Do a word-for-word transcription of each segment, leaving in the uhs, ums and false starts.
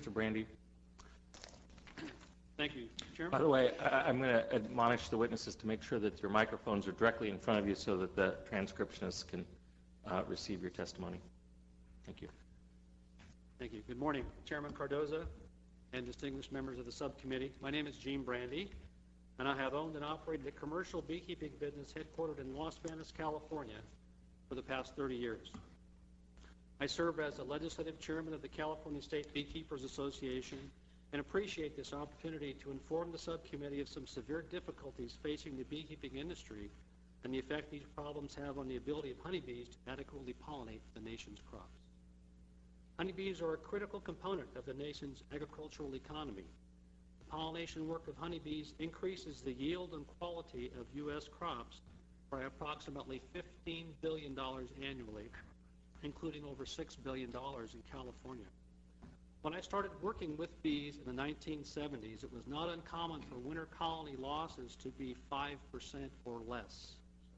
Mister Brandy. Thank you, Chairman. By the way, I, I'm going to admonish the witnesses to make sure that your microphones are directly in front of you so that the transcriptionists can uh, receive your testimony. Thank you. Thank you. Good morning, Chairman Cardoza and distinguished members of the subcommittee. My name is Gene Brandy, and I have owned and operated a commercial beekeeping business headquartered in Los Banos, California for the past thirty years. I serve as the legislative chairman of the California State Beekeepers Association and appreciate this opportunity to inform the subcommittee of some severe difficulties facing the beekeeping industry and the effect these problems have on the ability of honeybees to adequately pollinate the nation's crops. Honeybees are a critical component of the nation's agricultural economy. The pollination work of honeybees increases the yield and quality of U S crops by approximately fifteen billion dollars annually, including over six billion dollars in California. When I started working with bees in the nineteen seventies, it was not uncommon for winter colony losses to be five percent or less.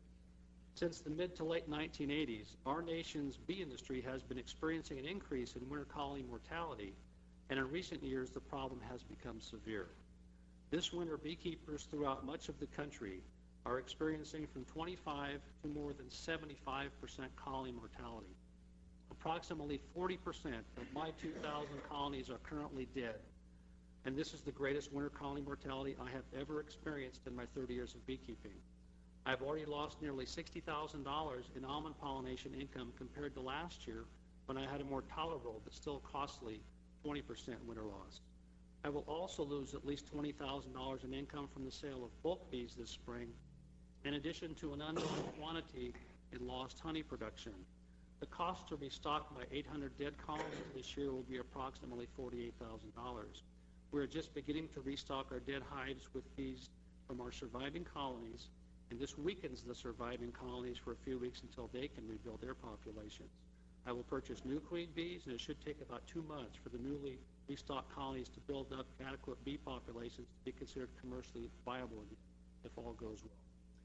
Since the mid to late nineteen eighties, our nation's bee industry has been experiencing an increase in winter colony mortality, and in recent years the problem has become severe. This winter, beekeepers throughout much of the country are experiencing from twenty-five to more than seventy-five percent colony mortality. Approximately forty percent of my two thousand colonies are currently dead, and this is the greatest winter colony mortality I have ever experienced in my thirty years of beekeeping. I've already lost nearly sixty thousand dollars in almond pollination income compared to last year when I had a more tolerable but still costly twenty percent winter loss. I will also lose at least twenty thousand dollars in income from the sale of bulk bees this spring, in addition to an unknown quantity in lost honey production. The cost to restock my eight hundred dead colonies this year will be approximately forty-eight thousand dollars. We're just beginning to restock our dead hives with bees from our surviving colonies, and this weakens the surviving colonies for a few weeks until they can rebuild their populations. I will purchase new queen bees, and it should take about two months for the newly restocked colonies to build up adequate bee populations to be considered commercially viable if all goes well.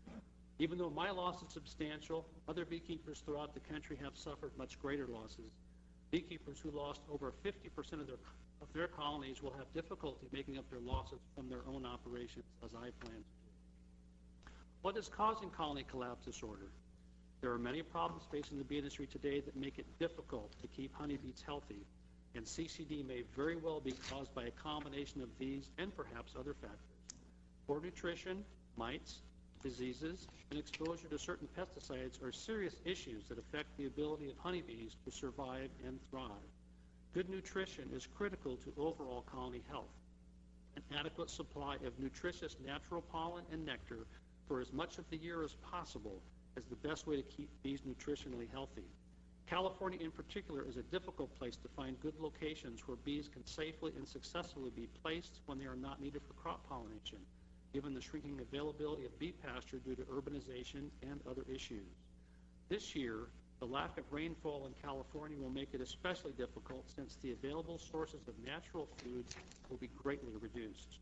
Even though my loss is substantial, other beekeepers throughout the country have suffered much greater losses. Beekeepers who lost over fifty percent of their, of their colonies will have difficulty making up their losses from their own operations, as I plan to do. What is causing colony collapse disorder? There are many problems facing the bee industry today that make it difficult to keep honeybees healthy, and C C D may very well be caused by a combination of these and perhaps other factors. Poor nutrition, mites, diseases, and exposure to certain pesticides are serious issues that affect the ability of honeybees to survive and thrive. Good nutrition is critical to overall colony health. An adequate supply of nutritious natural pollen and nectar for as much of the year as possible is the best way to keep bees nutritionally healthy. California in particular is a difficult place to find good locations where bees can safely and successfully be placed when they are not needed for crop pollination, given the shrinking availability of bee pasture due to urbanization and other issues. This year, the lack of rainfall in California will make it especially difficult since the available sources of natural food will be greatly reduced.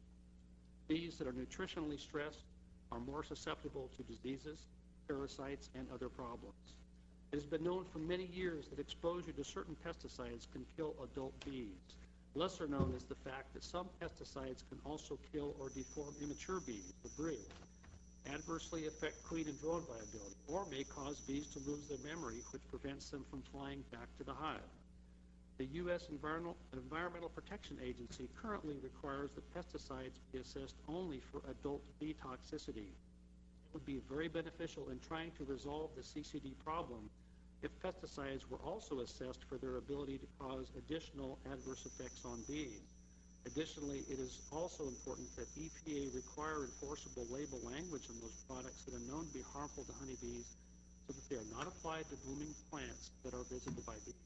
Bees that are nutritionally stressed are more susceptible to diseases, parasites, and other problems. It has been known for many years that exposure to certain pesticides can kill adult bees. Lesser known is the fact that some pesticides can also kill or deform immature bees, the brood, adversely affect queen and drone viability, or may cause bees to lose their memory, which prevents them from flying back to the hive. The U S Environmental, Environmental Protection Agency currently requires that pesticides be assessed only for adult bee toxicity. It would be very beneficial in trying to resolve the C C D problem if pesticides were also assessed for their ability to cause additional adverse effects on bees. Additionally, it is also important that E P A require enforceable label language on those products that are known to be harmful to honeybees so that they are not applied to blooming plants that are visited by bees.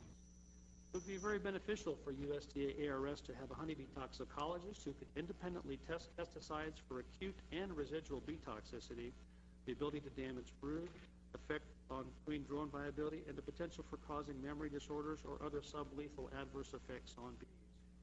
It would be very beneficial for U S D A A R S to have a honeybee toxicologist who could independently test pesticides for acute and residual bee toxicity, the ability to damage brood, effect on queen drone viability, and the potential for causing memory disorders or other sublethal adverse effects on bees.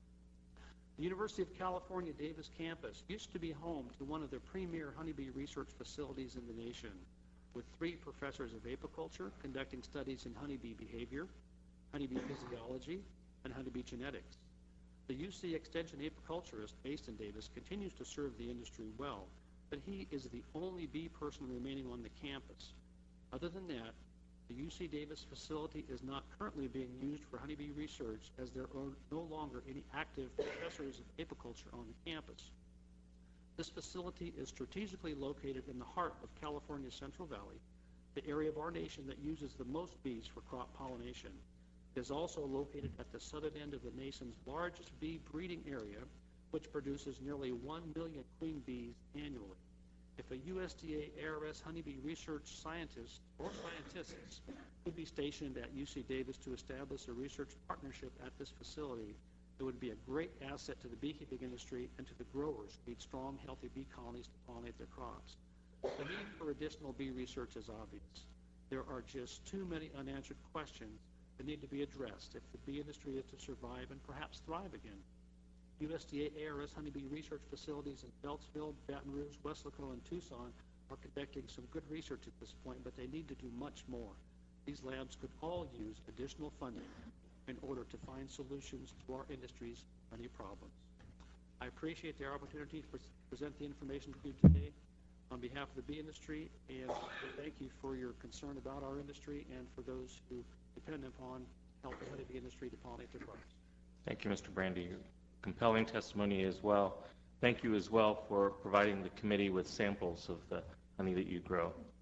The University of California Davis campus used to be home to one of the premier honeybee research facilities in the nation, with three professors of apiculture conducting studies in honeybee behavior, honeybee physiology, and honeybee genetics. The The U C Extension apiculturist based in Davis continues to serve the industry well, but he is the only bee person remaining on the campus. Other than that, the U C Davis facility is not currently being used for honeybee research, as there are no longer any active professors of apiculture on the campus. This facility is strategically located in the heart of California's Central Valley, the area of our nation that uses the most bees for crop pollination. It is also located at the southern end of the nation's largest bee breeding area, which produces nearly one million queen bees annually. If a U S D A A R S honeybee research scientist or scientists could be stationed at U C Davis to establish a research partnership at this facility, it would be a great asset to the beekeeping industry and to the growers who need strong, healthy bee colonies to pollinate their crops. The need for additional bee research is obvious. There are just too many unanswered questions that need to be addressed if the bee industry is to survive and perhaps thrive again. U S D A A R S honeybee research facilities in Beltsville, Baton Rouge, Weslaco, and Tucson are conducting some good research at this point, but they need to do much more. These labs could all use additional funding in order to find solutions to our industry's many problems. I appreciate the opportunity to pre present the information to you today on behalf of the bee industry, and thank you for your concern about our industry and for those who depend upon helping the honeybee industry to pollinate their crops. Thank you, Mister Brandy. Compelling testimony as well. Thank you as well for providing the committee with samples of the honey that you grow.